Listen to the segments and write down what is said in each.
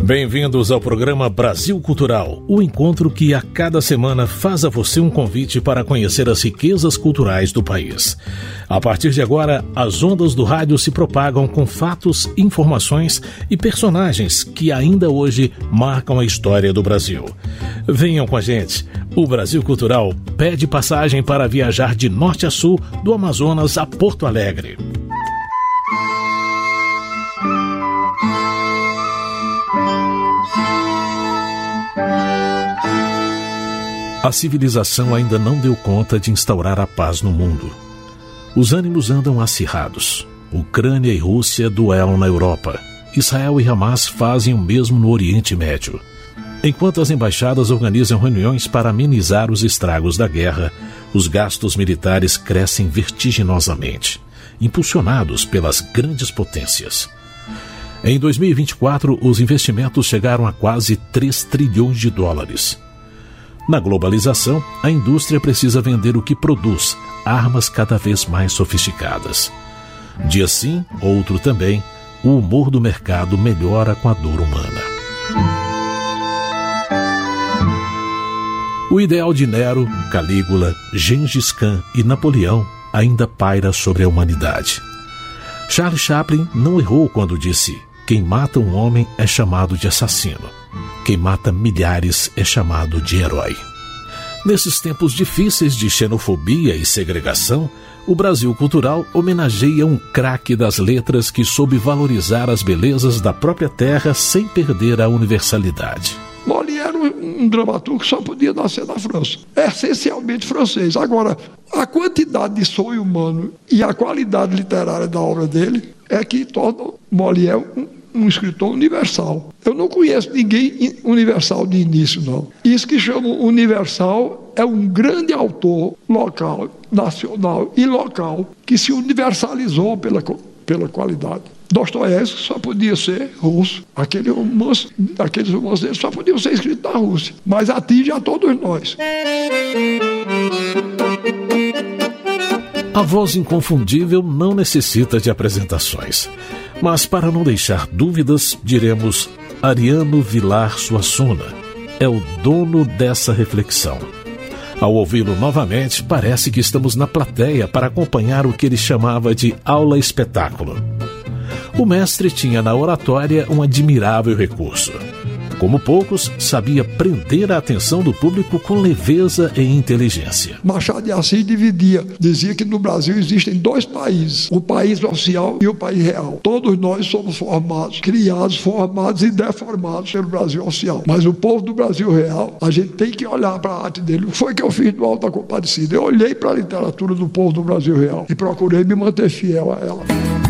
Bem-vindos ao programa Brasil Cultural, o encontro que a cada semana faz a você um convite para conhecer as riquezas culturais do país. A partir de agora, as ondas do rádio se propagam com fatos, informações e personagens que ainda hoje marcam a história do Brasil. Venham com a gente. O Brasil Cultural pede passagem para viajar de norte a sul, do Amazonas a Porto Alegre. A civilização ainda não deu conta de instaurar a paz no mundo. Os ânimos andam acirrados. Ucrânia e Rússia duelam na Europa. Israel e Hamas fazem o mesmo no Oriente Médio. Enquanto as embaixadas organizam reuniões para amenizar os estragos da guerra, os gastos militares crescem vertiginosamente, impulsionados pelas grandes potências. Em 2024, os investimentos chegaram a quase 3 trilhões de dólares. Na globalização, a indústria precisa vender o que produz, armas cada vez mais sofisticadas. Dia sim, outro também, o humor do mercado melhora com a dor humana. O ideal de Nero, Calígula, Gengis Khan e Napoleão ainda paira sobre a humanidade. Charles Chaplin não errou quando disse: quem mata um homem é chamado de assassino. Quem mata milhares é chamado de herói. Nesses tempos difíceis de xenofobia e segregação, o Brasil Cultural homenageia um craque das letras que soube valorizar as belezas da própria terra sem perder a universalidade. Molière era um dramaturgo que só podia nascer na França. É essencialmente francês. Agora, a quantidade de sonho humano e a qualidade literária da obra dele é que torna Molière um escritor universal. Eu não conheço ninguém universal de início, não. Isso que chamam universal é um grande autor local, nacional e local que se universalizou pela qualidade. Dostoiévski só podia ser russo. Aqueles romances dele só podiam ser escritos na Rússia. Mas atinge a todos nós. A voz inconfundível não necessita de apresentações. Mas para não deixar dúvidas, diremos: Ariano Vilar Suassuna é o dono dessa reflexão. Ao ouvi-lo novamente, parece que estamos na plateia para acompanhar o que ele chamava de aula-espetáculo. O mestre tinha na oratória um admirável recurso. Como poucos, sabia prender a atenção do público com leveza e inteligência. Machado de Assis dizia que no Brasil existem 2 países, o país oficial e o país real. Todos nós somos criados, formados e deformados pelo Brasil oficial. Mas o povo do Brasil real, a gente tem que olhar para a arte dele. O que foi que eu fiz no Alto da Compadecida? Eu olhei para a literatura do povo do Brasil real e procurei me manter fiel a ela.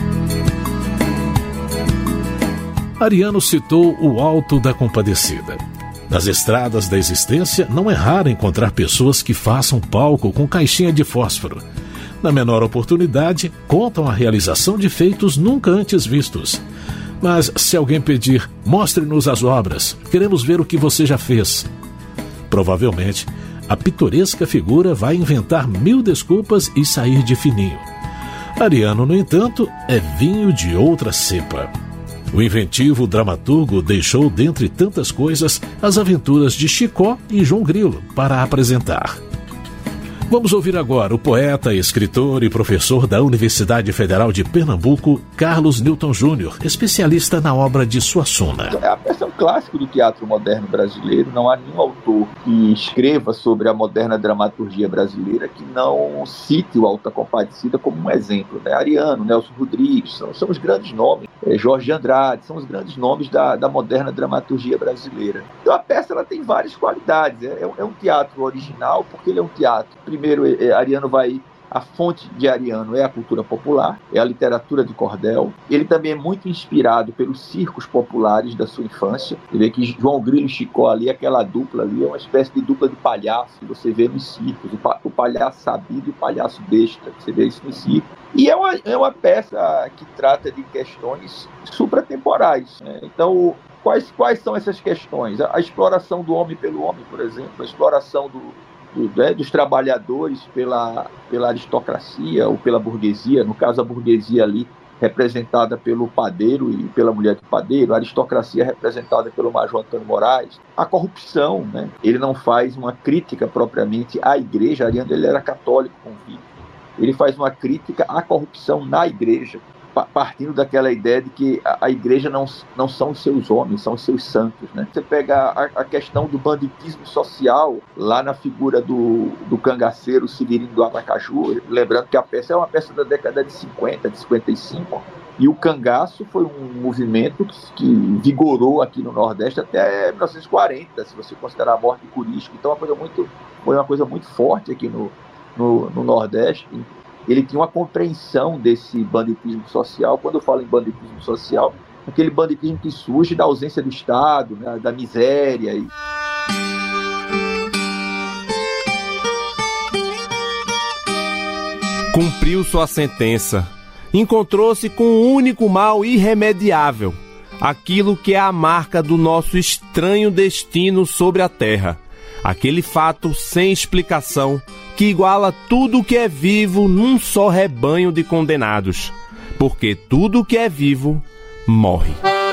Ariano citou o Alto da Compadecida. Nas estradas da existência, não é raro encontrar pessoas que façam palco com caixinha de fósforo. Na menor oportunidade, contam a realização de feitos nunca antes vistos. Mas se alguém pedir: mostre-nos as obras, queremos ver o que você já fez, provavelmente, a pitoresca figura vai inventar 1000 desculpas e sair de fininho. Ariano, no entanto, é vinho de outra cepa. O inventivo dramaturgo deixou, dentre tantas coisas, as aventuras de Chicó e João Grilo para apresentar. Vamos ouvir agora o poeta, escritor e professor da Universidade Federal de Pernambuco, Carlos Newton Júnior, especialista na obra de Suassuna. A peça é um clássico do teatro moderno brasileiro. Não há nenhum autor que escreva sobre a moderna dramaturgia brasileira que não cite o Alto da Compadecida como um exemplo. Ariano, Nelson Rodrigues, são os grandes nomes. Jorge Andrade, são os grandes nomes da moderna dramaturgia brasileira. Então a peça ela tem várias qualidades. É um teatro original porque ele é um teatro. Primeiro, Ariano vai... A fonte de Ariano é a cultura popular, é a literatura de cordel. Ele também é muito inspirado pelos circos populares da sua infância. Você vê que João Grilo e Chicó ali, aquela dupla ali, é uma espécie de dupla de palhaço que você vê nos circos. O palhaço sabido e o palhaço besta, você vê isso no circo. E é uma peça que trata de questões supratemporais, né? Então, quais são essas questões? A exploração do homem pelo homem, por exemplo, a exploração dos trabalhadores pela aristocracia ou pela burguesia. No caso, a burguesia ali representada pelo padeiro e pela mulher do padeiro, a aristocracia representada pelo Major Antônio Moraes, a corrupção, né? Ele não faz uma crítica propriamente à igreja. Ariano, ele era católico convicto. Ele faz uma crítica à corrupção na igreja, partindo daquela ideia de que a igreja não são os seus homens, são os seus santos, né? Você pega a questão do banditismo social, lá na figura do cangaceiro Severino do Aracaju, lembrando que a peça é uma peça da década de 50, de 55, e o cangaço foi um movimento que vigorou aqui no Nordeste até 1940, se você considerar a morte de Curisco. Então foi uma coisa muito forte aqui no Nordeste. Ele tinha uma compreensão desse banditismo social. Quando eu falo em banditismo social, aquele banditismo que surge da ausência do Estado, né, da miséria. Cumpriu sua sentença. Encontrou-se com um único mal irremediável, aquilo que é a marca do nosso estranho destino sobre a terra. Aquele fato sem explicação que iguala tudo que é vivo num só rebanho de condenados, porque tudo que é vivo morre.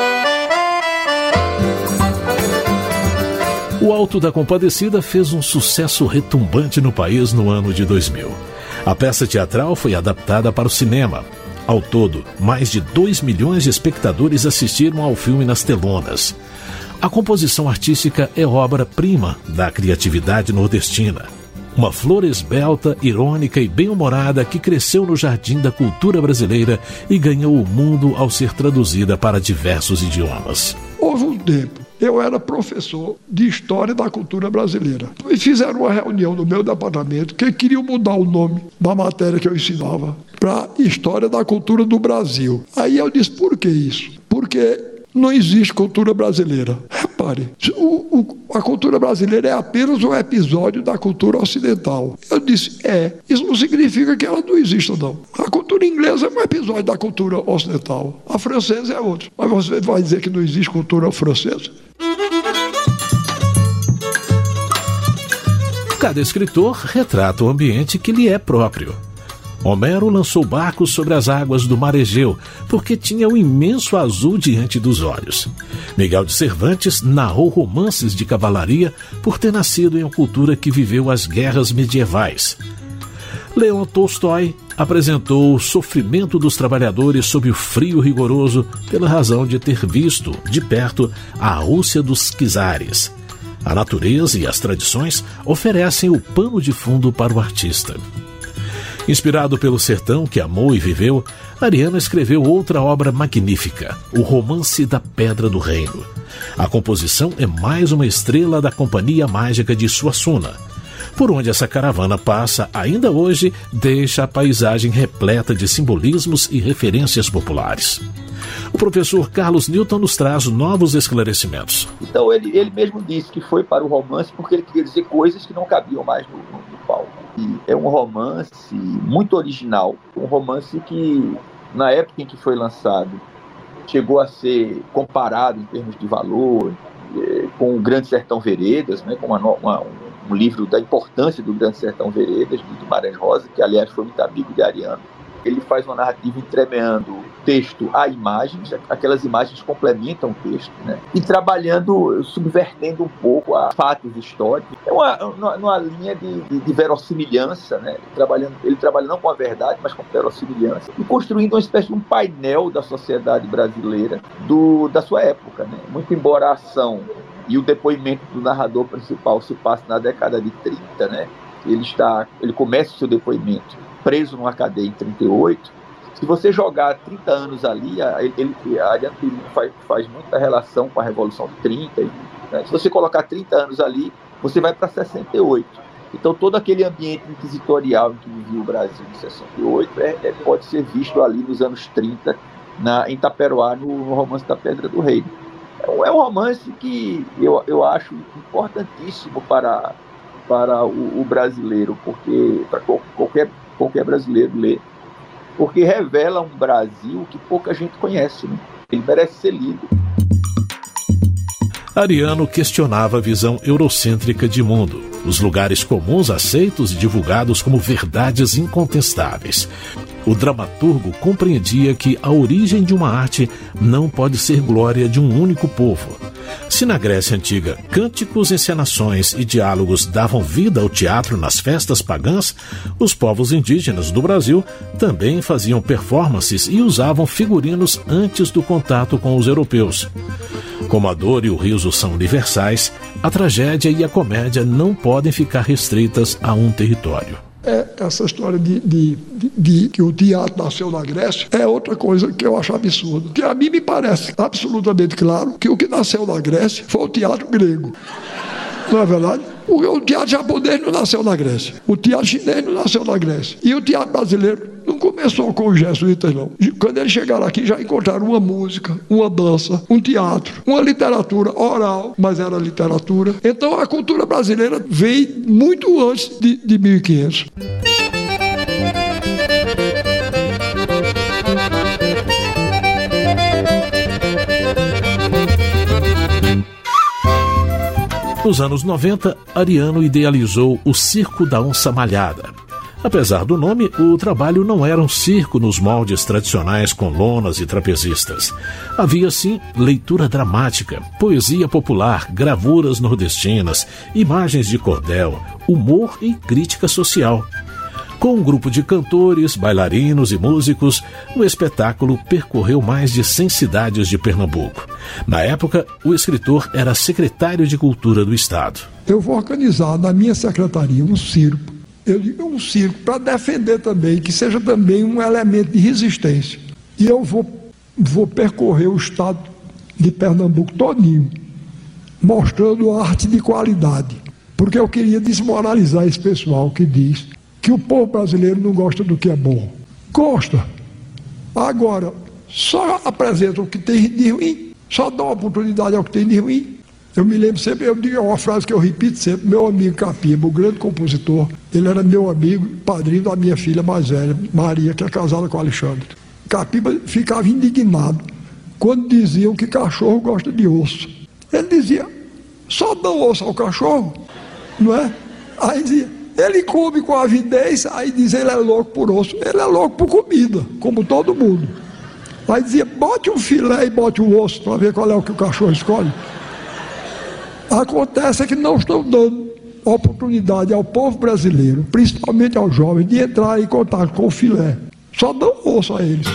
O Alto da Compadecida fez um sucesso retumbante no país no ano de 2000. A peça teatral foi adaptada para o cinema. Ao todo, mais de 2 milhões de espectadores assistiram ao filme nas telonas. A composição artística é obra-prima da criatividade nordestina. Uma flor esbelta, irônica e bem-humorada que cresceu no jardim da cultura brasileira e ganhou o mundo ao ser traduzida para diversos idiomas. Houve um tempo, eu era professor de História da Cultura Brasileira. E fizeram uma reunião no meu departamento que queriam mudar o nome da matéria que eu ensinava para História da Cultura do Brasil. Aí eu disse, por que isso? Porque não existe cultura brasileira. Repare, a cultura brasileira é apenas um episódio da cultura ocidental. Eu disse, isso não significa que ela não exista, não. A cultura inglesa é um episódio da cultura ocidental. A francesa é outra. Mas você vai dizer que não existe cultura francesa? Cada escritor retrata o ambiente que lhe é próprio. Homero lançou barcos sobre as águas do mar Egeu, porque tinha um imenso azul diante dos olhos. Miguel de Cervantes narrou romances de cavalaria por ter nascido em uma cultura que viveu as guerras medievais. Leon Tolstói apresentou o sofrimento dos trabalhadores sob o frio rigoroso pela razão de ter visto, de perto, a Rússia dos czares. A natureza e as tradições oferecem o pano de fundo para o artista. Inspirado pelo sertão que amou e viveu, Ariano escreveu outra obra magnífica, o Romance da Pedra do Reino. A composição é mais uma estrela da Companhia Mágica de Suassuna. Por onde essa caravana passa, ainda hoje, deixa a paisagem repleta de simbolismos e referências populares. O professor Carlos Newton nos traz novos esclarecimentos. Então ele mesmo disse que foi para o romance porque ele queria dizer coisas que não cabiam mais no palco. E é um romance muito original, um romance que, na época em que foi lançado, chegou a ser comparado em termos de valor com o Grande Sertão Veredas, né, com um livro da importância do Grande Sertão Veredas, de Guimarães Rosa, que aliás foi muito amigo de Ariano. Ele faz uma narrativa entremeando texto a imagens, aquelas imagens complementam o texto, né? E trabalhando, subvertendo um pouco a fatos históricos. É uma linha de verossimilhança, né? Ele trabalha não com a verdade, mas com verossimilhança, e construindo uma espécie de um painel da sociedade brasileira da sua época, né? Muito embora a ação e o depoimento do narrador principal se passe na década de 30, né? Ele começa o seu depoimento preso numa cadeia em 38, se você jogar 30 anos ali, Ariano faz muita relação com a Revolução de 30, né? Se você colocar 30 anos ali, você vai para 68. Então todo aquele ambiente inquisitorial em que vivia o Brasil em 68 pode ser visto ali nos anos 30, em Taperoá, no Romance da Pedra do Reino. É um romance que eu acho importantíssimo para o brasileiro, porque para qualquer brasileiro ler, porque revela um Brasil que pouca gente conhece, né? Ele merece ser lido. Ariano questionava a visão eurocêntrica de mundo, os lugares comuns aceitos e divulgados como verdades incontestáveis. O dramaturgo compreendia que a origem de uma arte não pode ser glória de um único povo. Se na Grécia Antiga cânticos, encenações e diálogos davam vida ao teatro nas festas pagãs, os povos indígenas do Brasil também faziam performances e usavam figurinos antes do contato com os europeus. Como a dor e o riso são universais, a tragédia e a comédia não podem ficar restritas a um território. Essa história de que o teatro nasceu na Grécia é outra coisa que eu acho absurda. Que a mim me parece absolutamente claro que o que nasceu na Grécia foi o teatro grego. Não é verdade? O teatro japonês não nasceu na Grécia. O teatro chinês não nasceu na Grécia. E o teatro brasileiro não começou com os jesuítas, não. Quando eles chegaram aqui, já encontraram uma música, uma dança, um teatro, uma literatura oral, mas era literatura. Então a cultura brasileira veio muito antes de 1500. Nos anos 90, Ariano idealizou o Circo da Onça Malhada. Apesar do nome, o trabalho não era um circo nos moldes tradicionais com lonas e trapezistas. Havia, sim, leitura dramática, poesia popular, gravuras nordestinas, imagens de cordel, humor e crítica social. Com um grupo de cantores, bailarinos e músicos, o espetáculo percorreu mais de 100 cidades de Pernambuco. Na época, o escritor era secretário de Cultura do Estado. Eu vou organizar na minha secretaria um circo. Eu digo um circo para defender também, que seja também um elemento de resistência. E eu vou percorrer o estado de Pernambuco todinho, mostrando arte de qualidade. Porque eu queria desmoralizar esse pessoal que diz que o povo brasileiro não gosta do que é bom. Gosta. Agora, só apresenta o que tem de ruim, só dá oportunidade ao que tem de ruim. Eu me lembro sempre, eu digo uma frase que eu repito sempre, meu amigo Capiba, o grande compositor, ele era meu amigo, padrinho da minha filha mais velha, Maria, que é casada com Alexandre. Capiba ficava indignado quando diziam que cachorro gosta de osso. Ele dizia, só dá osso ao cachorro, não é? Aí dizia, ele come com avidez, aí diz ele é louco por osso. Ele é louco por comida, como todo mundo. Aí dizia, bote um filé e bote um osso para ver qual é o que o cachorro escolhe. Acontece é que não estão dando oportunidade ao povo brasileiro, principalmente aos jovens, de entrar em contato com o filé. Só dão osso a eles.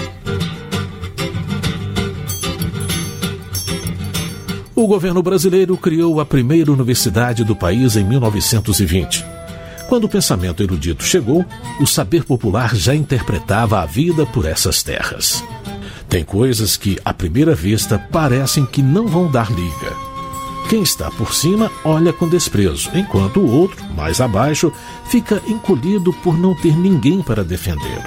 O governo brasileiro criou a primeira universidade do país em 1920. Quando o pensamento erudito chegou, o saber popular já interpretava a vida por essas terras. Tem coisas que, à primeira vista, parecem que não vão dar liga. Quem está por cima olha com desprezo, enquanto o outro, mais abaixo, fica encolhido por não ter ninguém para defendê-lo.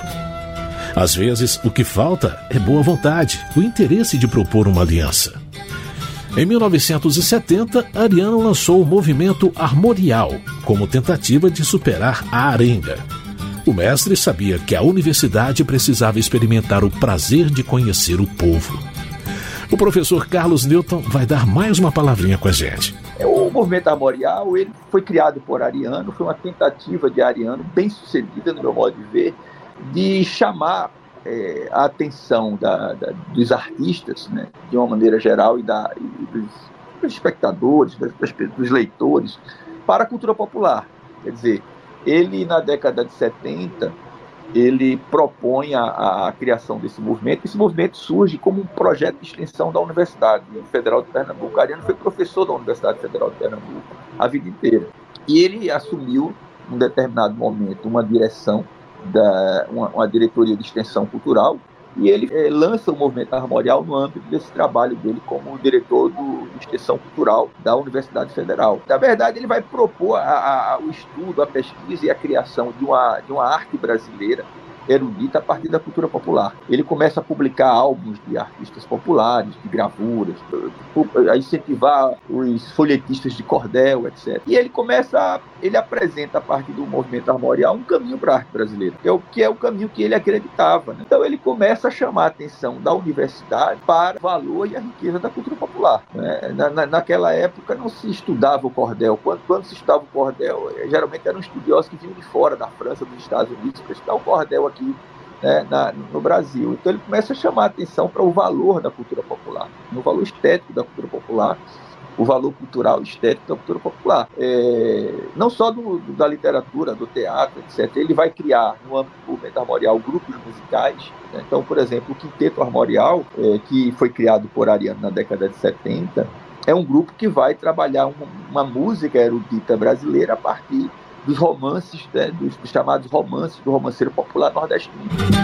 Às vezes, o que falta é boa vontade, o interesse de propor uma aliança. Em 1970, Ariano lançou o movimento Armorial, como tentativa de superar a arenga. O mestre sabia que a universidade precisava experimentar o prazer de conhecer o povo. O professor Carlos Newton vai dar mais uma palavrinha com a gente. O movimento armorial, ele foi criado por Ariano, foi uma tentativa de Ariano, bem sucedida no meu modo de ver, de chamar a atenção dos artistas, né, de uma maneira geral, e dos espectadores, dos leitores, para a cultura popular. Quer dizer, ele, na década de 70, ele propõe a criação desse movimento. Esse movimento surge como um projeto de extensão da Universidade Federal de Pernambuco. Ariano foi professor da Universidade Federal de Pernambuco a vida inteira. E ele assumiu, num determinado momento, uma direção, uma diretoria de extensão cultural, e ele lança o movimento armorial no âmbito desse trabalho dele como diretor de extensão cultural da Universidade Federal. Na verdade, ele vai propor o estudo, a pesquisa e a criação de uma arte brasileira erudita a partir da cultura popular. Ele começa a publicar álbuns de artistas populares, de gravuras, a incentivar os folhetistas de cordel, etc. E ele apresenta a partir do movimento armorial um caminho para a arte brasileira, que é o caminho que ele acreditava, né? Então ele começa a chamar a atenção da universidade para o valor e a riqueza da cultura popular, né? Naquela época não se estudava o cordel. Quando se estudava o cordel, geralmente eram estudiosos que vinham de fora, da França, dos Estados Unidos, para estudar o cordel aqui né, no Brasil. Então ele começa a chamar a atenção para o valor da cultura popular, no valor estético da cultura popular, o valor cultural e estético da cultura popular. Não só da literatura, do teatro, etc. Ele vai criar, no âmbito do movimento armorial, grupos musicais. Né? Então, por exemplo, o Quinteto Armorial, que foi criado por Ariano na década de 70, é um grupo que vai trabalhar uma música erudita brasileira a partir dos romances, né, dos chamados romances do romanceiro popular nordestino.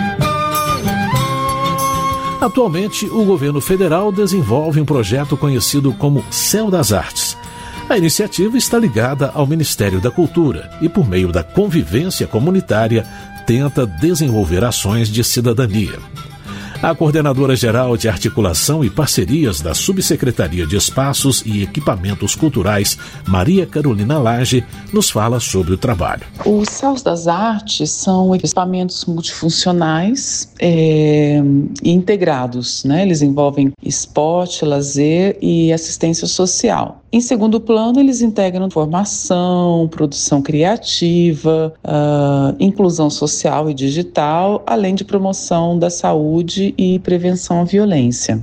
Atualmente, o governo federal desenvolve um projeto conhecido como Céu das Artes. A iniciativa está ligada ao Ministério da Cultura e, por meio da convivência comunitária, tenta desenvolver ações de cidadania. A coordenadora-geral de Articulação e Parcerias da Subsecretaria de Espaços e Equipamentos Culturais, Maria Carolina Lage, nos fala sobre o trabalho. Os Céus das Artes são equipamentos multifuncionais integrados, né? Eles envolvem esporte, lazer e assistência social. Em segundo plano, eles integram formação, produção criativa, inclusão social e digital, além de promoção da saúde e prevenção à violência.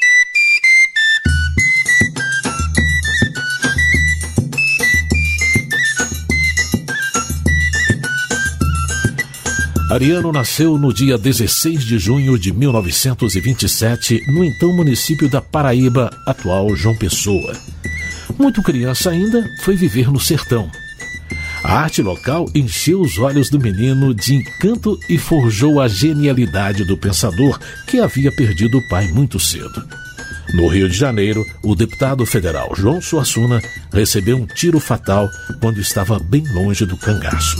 Ariano nasceu no dia 16 de junho de 1927, no então município da Paraíba, atual João Pessoa. Muito criança ainda, foi viver no sertão. A arte local encheu os olhos do menino de encanto e forjou a genialidade do pensador que havia perdido o pai muito cedo. No Rio de Janeiro, o deputado federal João Suassuna recebeu um tiro fatal quando estava bem longe do cangaço.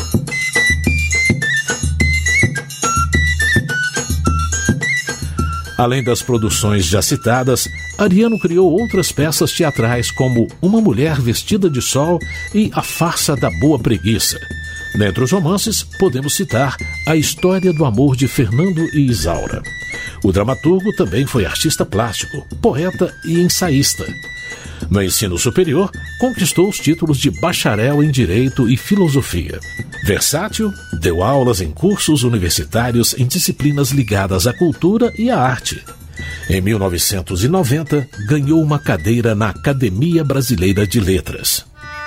Além das produções já citadas, Ariano criou outras peças teatrais como Uma Mulher Vestida de Sol e A Farsa da Boa Preguiça. Dentre os romances, podemos citar A História do Amor de Fernando e Isaura. O dramaturgo também foi artista plástico, poeta e ensaísta. No ensino superior, conquistou os títulos de bacharel em Direito e Filosofia. Versátil, deu aulas em cursos universitários em disciplinas ligadas à cultura e à arte. Em 1990, ganhou uma cadeira na Academia Brasileira de Letras.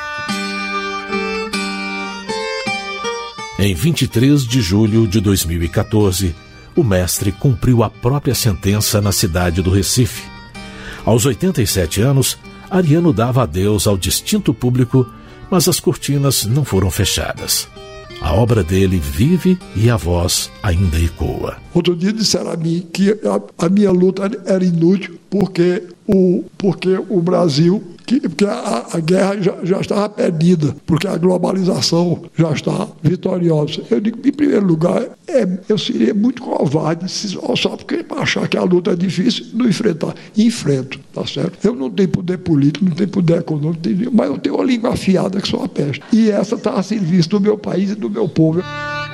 Em 23 de julho de 2014, o mestre cumpriu a própria sentença na cidade do Recife. Aos 87 anos, Ariano dava adeus ao distinto público, mas as cortinas não foram fechadas. A obra dele vive e a voz ainda ecoa. Outro dia disseram a mim que a minha luta era inútil porque o Brasil, porque a guerra já estava perdida, porque a globalização já está vitoriosa. Eu digo, em primeiro lugar, eu seria muito covarde só porque achar que a luta é difícil, não enfrentar. Enfrento, tá certo? Eu não tenho poder político, não tenho poder econômico, mas eu tenho uma língua afiada que sou uma peste. E essa está a serviço do meu país e do meu povo.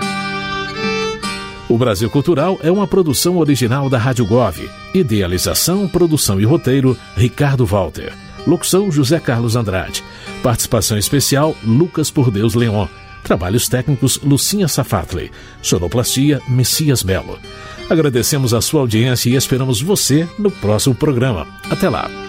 O Brasil Cultural é uma produção original da Rádio Gov. Idealização, produção e roteiro, Ricardo Walter. Locução, José Carlos Andrade. Participação especial, Lucas Por Deus Leon. Trabalhos técnicos, Lucinha Safatley. Sonoplastia, Messias Melo. Agradecemos a sua audiência e esperamos você no próximo programa. Até lá.